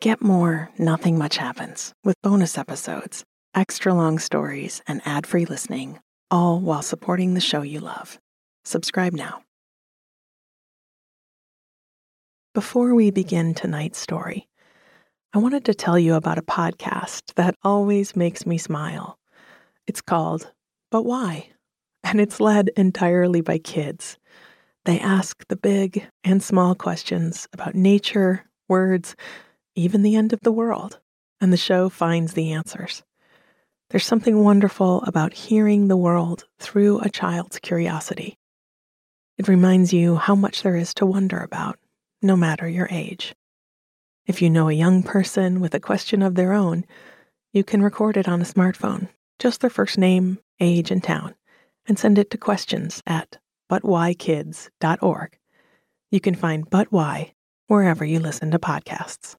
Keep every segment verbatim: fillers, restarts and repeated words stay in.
Get more Nothing Much Happens with bonus episodes, extra long stories, and ad-free listening, all while supporting the show you love. Subscribe now. Before we begin tonight's story, I wanted to tell you about a podcast that always makes me smile. It's called But Why? And it's led entirely by kids. They ask the big and small questions about nature, words, even the end of the world, and the show finds the answers. There's something wonderful about hearing the world through a child's curiosity. It reminds you how much there is to wonder about, no matter your age. If you know a young person with a question of their own, you can record it on a smartphone, just their first name, age, and town, and send it to questions at but why kids dot org. You can find But Why wherever you listen to podcasts.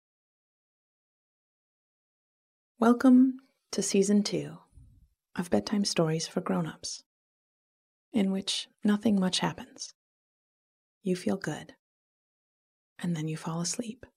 Welcome to Season two of Bedtime Stories for Grown-Ups, in which nothing much happens. You feel good, and then you fall asleep.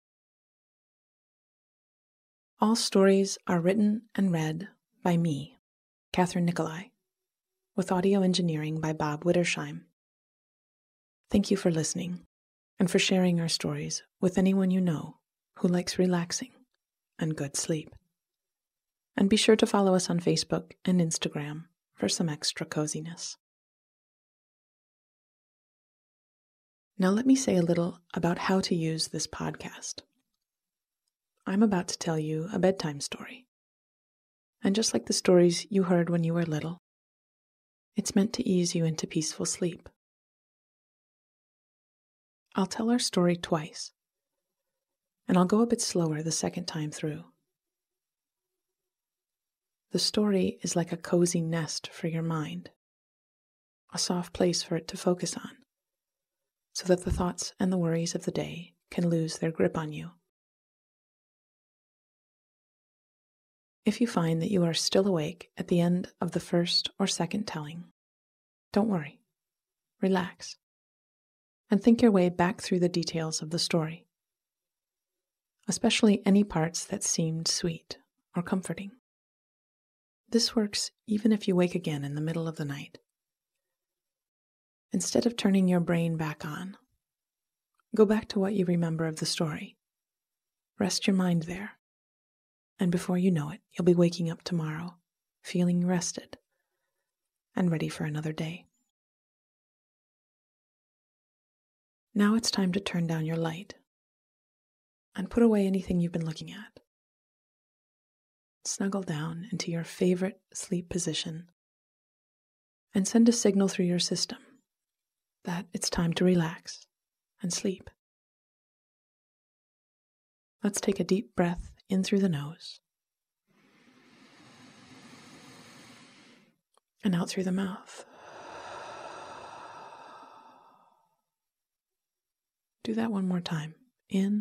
All stories are written and read by me, Catherine Nicolai, with audio engineering by Bob Wittersheim. Thank you for listening and for sharing our stories with anyone you know who likes relaxing and good sleep. And be sure to follow us on Facebook and Instagram for some extra coziness. Now let me say a little about how to use this podcast. I'm about to tell you a bedtime story. And just like the stories you heard when you were little, it's meant to ease you into peaceful sleep. I'll tell our story twice, and I'll go a bit slower the second time through. The story is like a cozy nest for your mind, a soft place for it to focus on, so that the thoughts and the worries of the day can lose their grip on you. If you find that you are still awake at the end of the first or second telling, don't worry, relax, and think your way back through the details of the story, especially any parts that seemed sweet or comforting. This works even if you wake again in the middle of the night. Instead of turning your brain back on, go back to what you remember of the story. Rest your mind there, and before you know it, you'll be waking up tomorrow, feeling rested and ready for another day. Now it's time to turn down your light and put away anything you've been looking at. Snuggle down into your favorite sleep position and send a signal through your system that it's time to relax and sleep. Let's take a deep breath in through the nose and out through the mouth. Do that one more time. In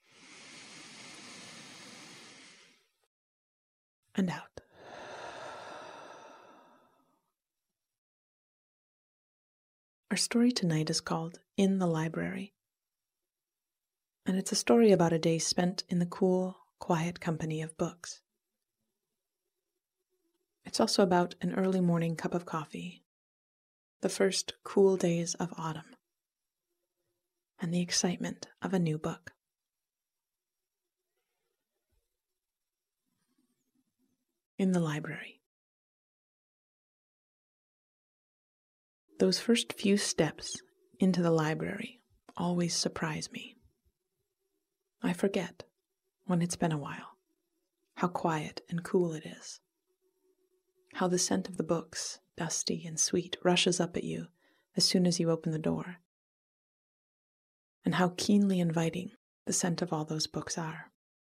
and out. Our story tonight is called In the Library, and it's a story about a day spent in the cool, quiet company of books. It's also about an early morning cup of coffee, the first cool days of autumn, and the excitement of a new book. In the library. Those first few steps into the library always surprise me. I forget, when it's been a while, how quiet and cool it is. How the scent of the books, dusty and sweet, rushes up at you as soon as you open the door. And how keenly inviting the scent of all those books are.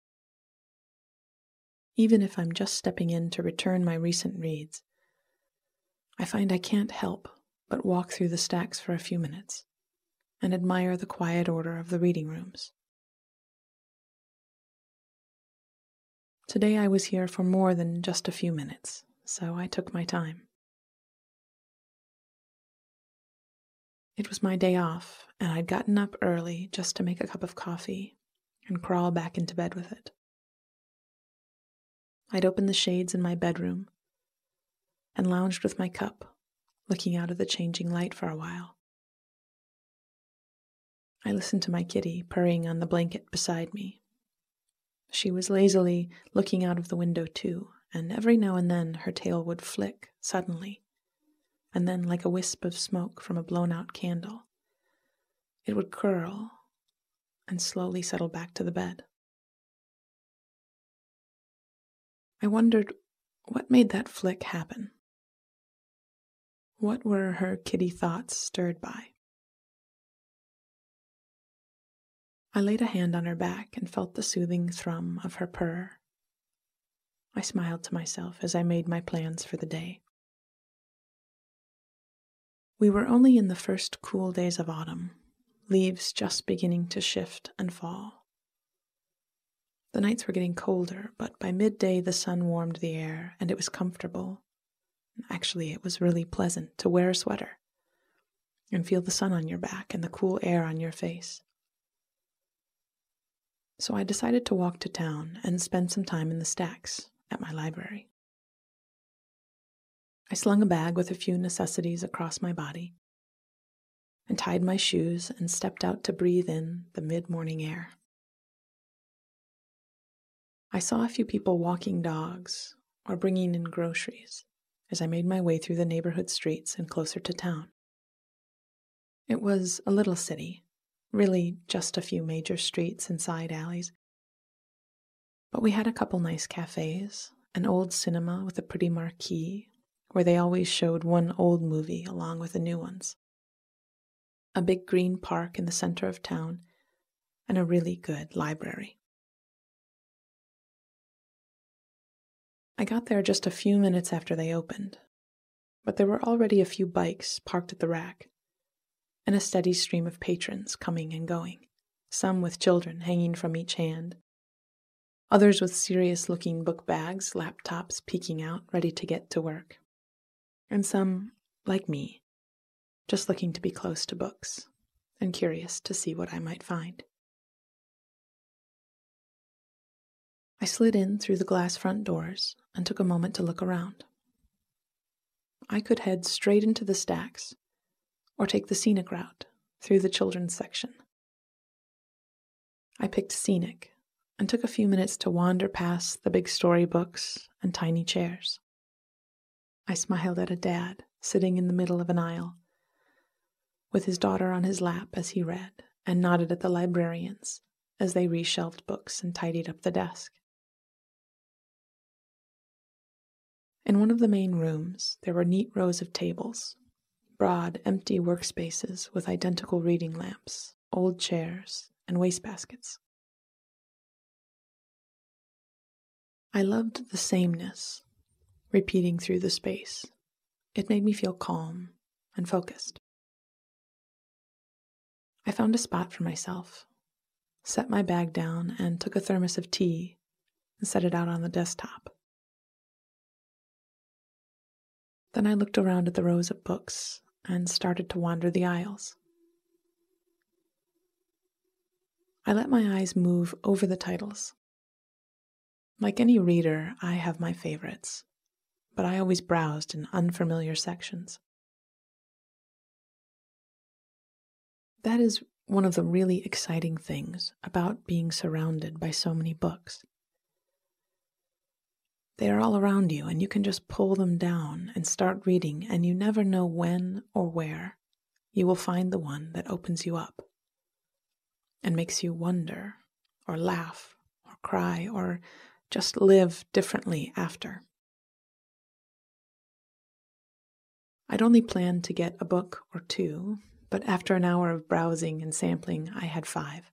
Even if I'm just stepping in to return my recent reads, I find I can't help but walk through the stacks for a few minutes and admire the quiet order of the reading rooms. Today I was here for more than just a few minutes, so I took my time. It was my day off, and I'd gotten up early just to make a cup of coffee and crawl back into bed with it. I'd open the shades in my bedroom and lounged with my cup, looking out at the changing light for a while. I listened to my kitty purring on the blanket beside me. She was lazily looking out of the window too, and every now and then her tail would flick suddenly, and then like a wisp of smoke from a blown-out candle, it would curl and slowly settle back to the bed. I wondered what made that flick happen. What were her kitty thoughts stirred by? I laid a hand on her back and felt the soothing thrum of her purr. I smiled to myself as I made my plans for the day. We were only in the first cool days of autumn, leaves just beginning to shift and fall. The nights were getting colder, but by midday the sun warmed the air and it was comfortable. Actually, it was really pleasant to wear a sweater and feel the sun on your back and the cool air on your face. So I decided to walk to town and spend some time in the stacks at my library. I slung a bag with a few necessities across my body and tied my shoes and stepped out to breathe in the mid-morning air. I saw a few people walking dogs or bringing in groceries as I made my way through the neighborhood streets and closer to town. It was a little city, really just a few major streets and side alleys, but we had a couple nice cafes, an old cinema with a pretty marquee where they always showed one old movie along with the new ones, a big green park in the center of town, and a really good library. I got there just a few minutes after they opened, but there were already a few bikes parked at the rack, and a steady stream of patrons coming and going, some with children hanging from each hand, others with serious-looking book bags, laptops peeking out, ready to get to work, and some, like me, just looking to be close to books and curious to see what I might find. I slid in through the glass front doors and took a moment to look around. I could head straight into the stacks or take the scenic route through the children's section. I picked scenic and took a few minutes to wander past the big story books and tiny chairs. I smiled at a dad sitting in the middle of an aisle with his daughter on his lap as he read, and nodded at the librarians as they reshelved books and tidied up the desk. In one of the main rooms, there were neat rows of tables, broad, empty workspaces with identical reading lamps, old chairs, and wastebaskets. I loved the sameness repeating through the space. It made me feel calm and focused. I found a spot for myself, set my bag down, and took a thermos of tea and set it out on the desktop. Then I looked around at the rows of books and started to wander the aisles. I let my eyes move over the titles. Like any reader, I have my favorites, but I always browsed in unfamiliar sections. That is one of the really exciting things about being surrounded by so many books. They are all around you, and you can just pull them down and start reading, and you never know when or where you will find the one that opens you up and makes you wonder or laugh or cry or just live differently after. I'd only planned to get a book or two, but after an hour of browsing and sampling, I had five.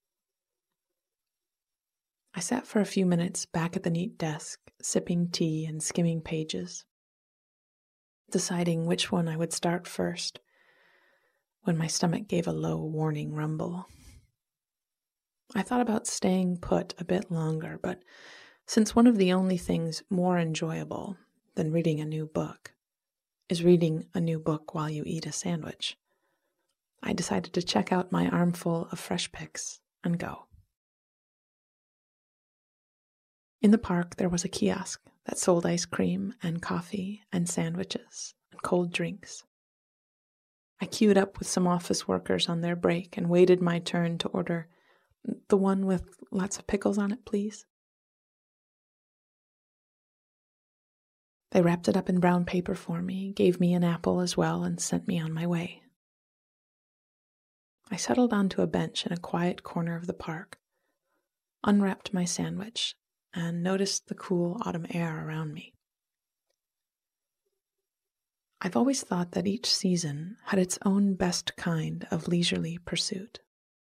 I sat for a few minutes back at the neat desk, sipping tea and skimming pages, deciding which one I would start first, when my stomach gave a low warning rumble. I thought about staying put a bit longer, but since one of the only things more enjoyable than reading a new book is reading a new book while you eat a sandwich, I decided to check out my armful of fresh picks and go. In the park, there was a kiosk that sold ice cream and coffee and sandwiches and cold drinks. I queued up with some office workers on their break and waited my turn to order the one with lots of pickles on it, please. They wrapped it up in brown paper for me, gave me an apple as well, and sent me on my way. I settled onto a bench in a quiet corner of the park, unwrapped my sandwich, and noticed the cool autumn air around me. I've always thought that each season had its own best kind of leisurely pursuit.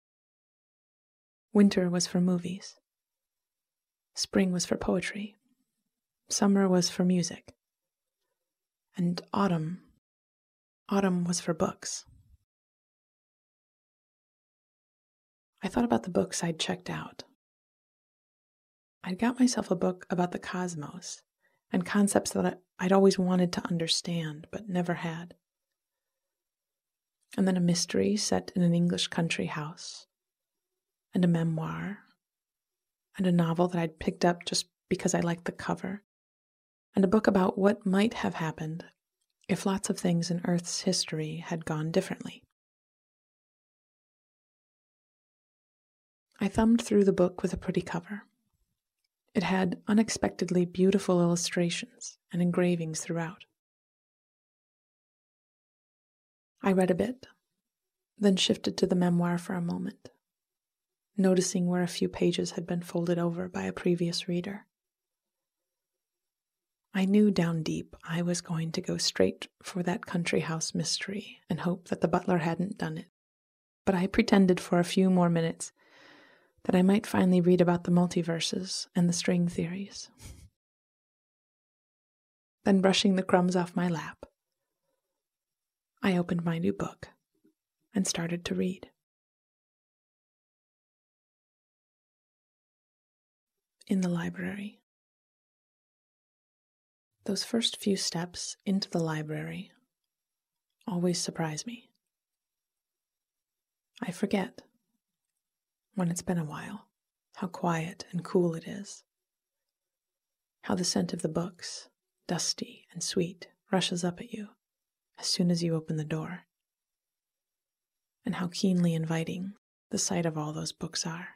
Winter was for movies. Spring was for poetry. Summer was for music. And autumn, autumn was for books. I thought about the books I'd checked out. I'd got myself a book about the cosmos and concepts that I'd always wanted to understand but never had. And then a mystery set in an English country house, and a memoir, and a novel that I'd picked up just because I liked the cover, and a book about what might have happened if lots of things in Earth's history had gone differently. I thumbed through the book with a pretty cover. It had unexpectedly beautiful illustrations and engravings throughout. I read a bit, then shifted to the memoir for a moment, noticing where a few pages had been folded over by a previous reader. I knew down deep I was going to go straight for that country house mystery and hope that the butler hadn't done it, but I pretended for a few more minutes that I might finally read about the multiverses and the string theories. Then, brushing the crumbs off my lap, I opened my new book and started to read. In the library. Those first few steps into the library always surprise me. I forget, when it's been a while, how quiet and cool it is, how the scent of the books, dusty and sweet, rushes up at you as soon as you open the door, and how keenly inviting the sight of all those books are.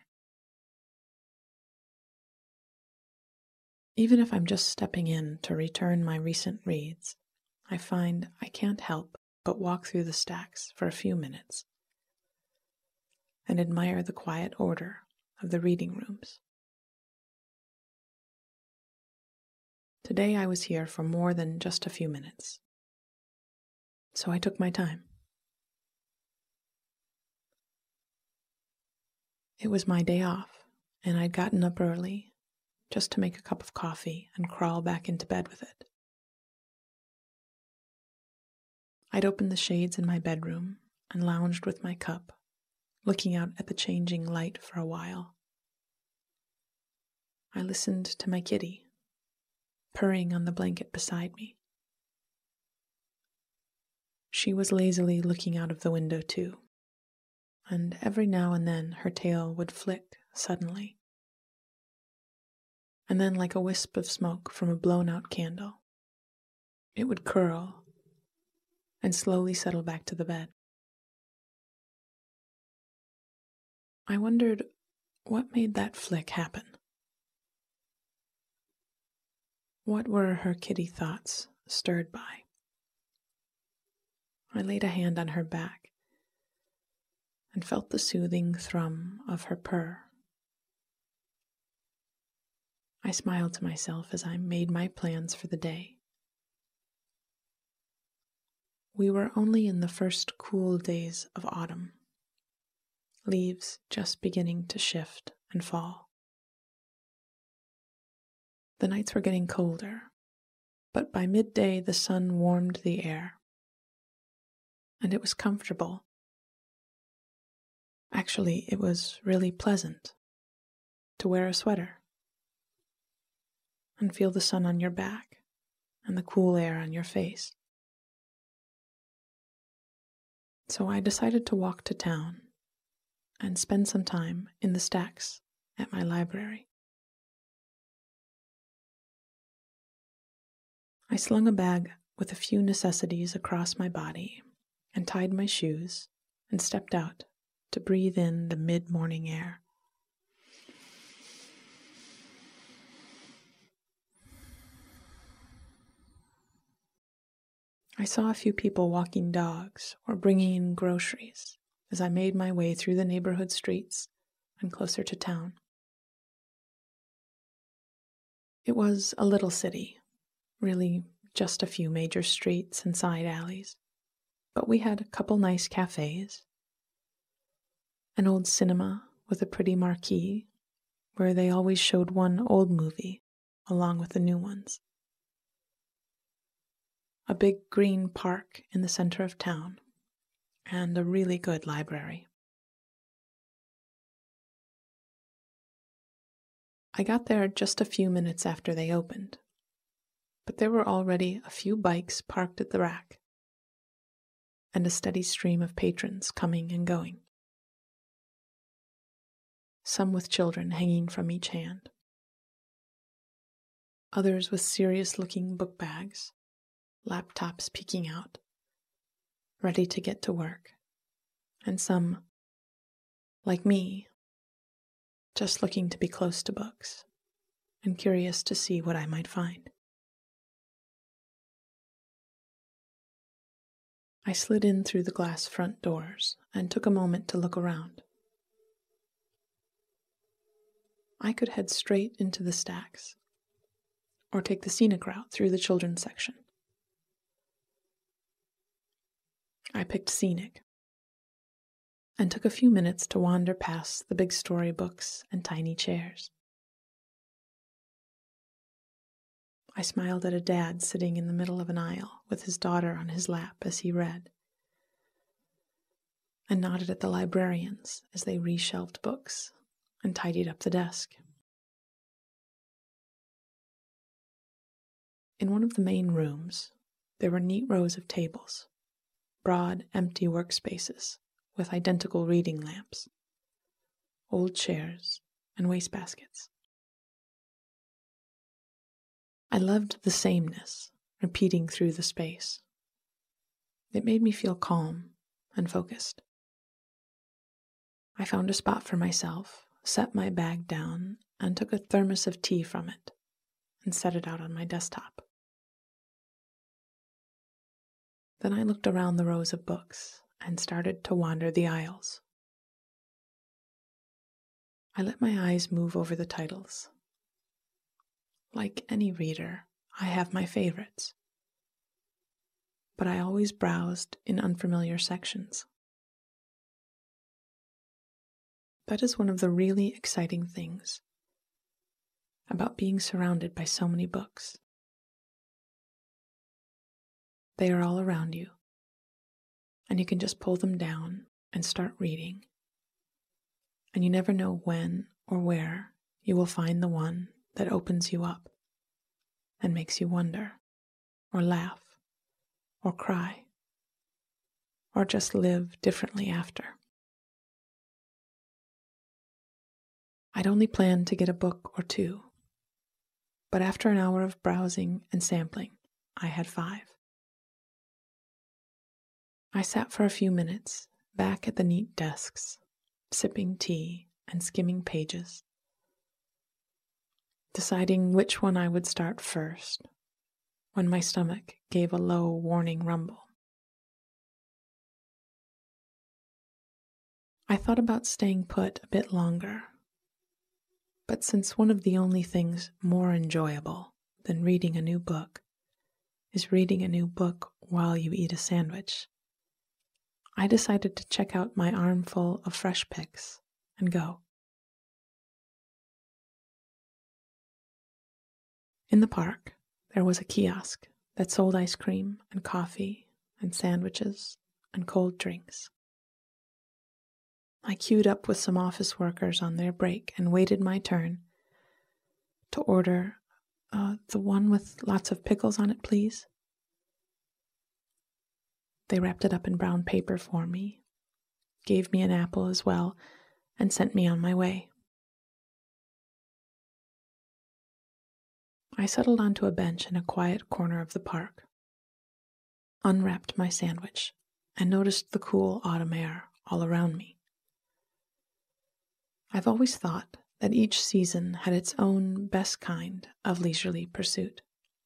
Even if I'm just stepping in to return my recent reads, I find I can't help but walk through the stacks for a few minutes and admire the quiet order of the reading rooms. Today I was here for more than just a few minutes, so I took my time. It was my day off, and I'd gotten up early just to make a cup of coffee and crawl back into bed with it. I'd opened the shades in my bedroom and lounged with my cup, looking out at the changing light for a while. I listened to my kitty, purring on the blanket beside me. She was lazily looking out of the window too, and every now and then her tail would flick suddenly. And then, like a wisp of smoke from a blown-out candle, it would curl and slowly settle back to the bed. I wondered what made that flick happen. What were her kitty thoughts stirred by? I laid a hand on her back and felt the soothing thrum of her purr. I smiled to myself as I made my plans for the day. We were only in the first cool days of autumn, leaves just beginning to shift and fall. The nights were getting colder, but by midday the sun warmed the air, and it was comfortable. Actually, it was really pleasant to wear a sweater and feel the sun on your back and the cool air on your face. So I decided to walk to town and spend some time in the stacks at my library. I slung a bag with a few necessities across my body and tied my shoes and stepped out to breathe in the mid-morning air. I saw a few people walking dogs or bringing in groceries as I made my way through the neighborhood streets and closer to town. It was a little city, really just a few major streets and side alleys, but we had a couple nice cafes, an old cinema with a pretty marquee where they always showed one old movie along with the new ones, a big green park in the center of town, and a really good library. I got there just a few minutes after they opened, but there were already a few bikes parked at the rack, and a steady stream of patrons coming and going, some with children hanging from each hand, others with serious-looking book bags, laptops peeking out, ready to get to work, and some, like me, just looking to be close to books and curious to see what I might find. I slid in through the glass front doors and took a moment to look around. I could head straight into the stacks, or take the scenic route through the children's section. I picked scenic, and took a few minutes to wander past the big story books and tiny chairs. I smiled at a dad sitting in the middle of an aisle with his daughter on his lap as he read, and nodded at the librarians as they reshelved books and tidied up the desk. In one of the main rooms, there were neat rows of tables, broad, empty workspaces with identical reading lamps, old chairs, and wastebaskets. I loved the sameness repeating through the space. It made me feel calm and focused. I found a spot for myself, set my bag down, and took a thermos of tea from it and set it out on my desktop. Then I looked around the rows of books and started to wander the aisles. I let my eyes move over the titles. Like any reader, I have my favorites, but I always browsed in unfamiliar sections. That is one of the really exciting things about being surrounded by so many books. They are all around you, and you can just pull them down and start reading. And you never know when or where you will find the one that opens you up and makes you wonder, or laugh, or cry, or just live differently after. I'd only planned to get a book or two, but after an hour of browsing and sampling, I had five. I sat for a few minutes back at the neat desks, sipping tea and skimming pages, deciding which one I would start first, when my stomach gave a low warning rumble. I thought about staying put a bit longer, but since one of the only things more enjoyable than reading a new book is reading a new book while you eat a sandwich, I decided to check out my armful of fresh picks and go. In the park, there was a kiosk that sold ice cream and coffee and sandwiches and cold drinks. I queued up with some office workers on their break and waited my turn to order uh, the one with lots of pickles on it, please. They wrapped it up in brown paper for me, gave me an apple as well, and sent me on my way. I settled onto a bench in a quiet corner of the park, unwrapped my sandwich, and noticed the cool autumn air all around me. I've always thought that each season had its own best kind of leisurely pursuit.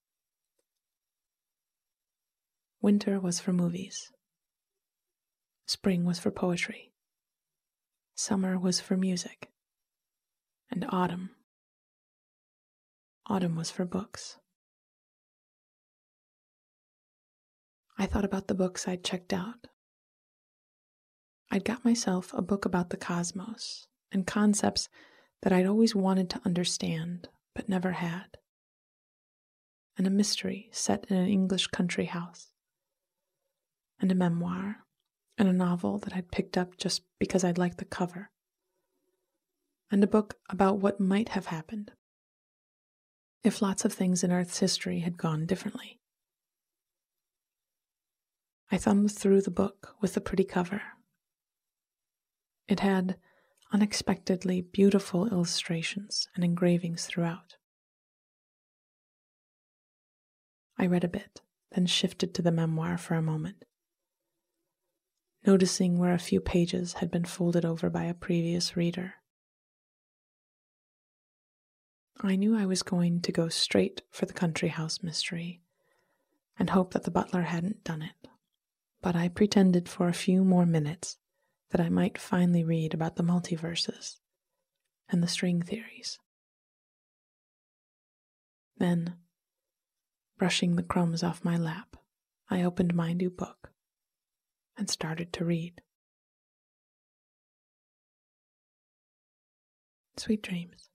Winter was for movies. Spring was for poetry. Summer was for music. And autumn. Autumn was for books. I thought about the books I'd checked out. I'd got myself a book about the cosmos and concepts that I'd always wanted to understand but never had, and a mystery set in an English country house, and a memoir, and a novel that I'd picked up just because I'd liked the cover, and a book about what might have happened if lots of things in Earth's history had gone differently. I thumbed through the book with the pretty cover. It had unexpectedly beautiful illustrations and engravings throughout. I read a bit, then shifted to the memoir for a moment, noticing where a few pages had been folded over by a previous reader. I knew I was going to go straight for the country house mystery and hope that the butler hadn't done it, but I pretended for a few more minutes that I might finally read about the multiverses and the string theories. Then, brushing the crumbs off my lap, I opened my new book and started to read. Sweet dreams.